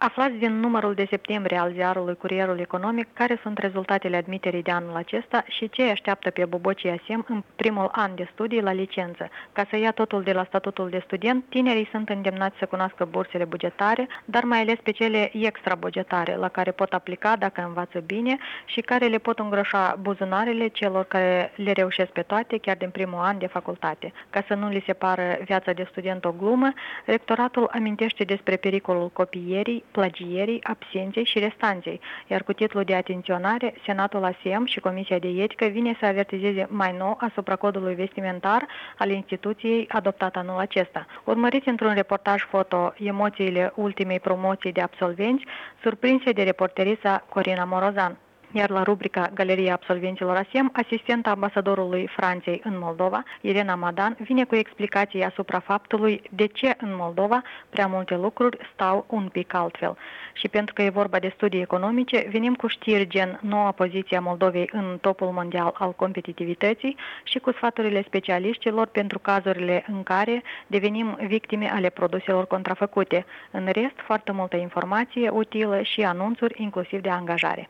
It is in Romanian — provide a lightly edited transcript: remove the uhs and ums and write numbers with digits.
Aflați din numărul de septembrie al ziarului Curierul Economic care sunt rezultatele admiterii de anul acesta și ce îi așteaptă pe bobocii ASEM în primul an de studii la licență. Ca să ia totul de la statutul de student, tinerii sunt îndemnați să cunoască bursele bugetare, dar mai ales pe cele extrabugetare, la care pot aplica dacă învață bine și care le pot îngroșa buzunarele celor care le reușesc pe toate chiar din primul an de facultate. Ca să nu li se pară viața de student o glumă, rectoratul amintește despre pericolul copierii, plagierii, absenței și restanței, iar cu titlul de atenționare, Senatul ASEM și Comisia de Etică vine să avertizeze mai nou asupra codului vestimentar al instituției adoptat anul acesta. Urmăriți într-un reportaj foto emoțiile ultimei promoții de absolvenți, surprinse de reporterița Corina Morozan. Iar la rubrica Galeria absolvenților ASEM, asistenta ambasadorului Franței în Moldova, Irena Madan, vine cu explicații asupra faptului de ce în Moldova prea multe lucruri stau un pic altfel. Și pentru că e vorba de studii economice, venim cu știri gen noua poziție a Moldovei în topul mondial al competitivității și cu sfaturile specialiștilor pentru cazurile în care devenim victime ale produselor contrafăcute. În rest, foarte multă informație utilă și anunțuri, inclusiv de angajare.